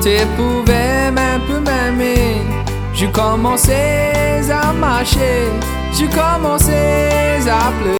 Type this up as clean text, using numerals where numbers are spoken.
Tu pouvais même peu m'aimer. Je commençais à marcher, je commençais à pleurer.